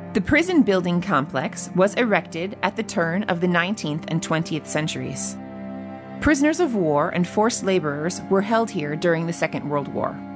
The prison building complex was erected at the turn of the 19th and 20th centuries. Prisoners of war and forced laborers were held here during the Second World War.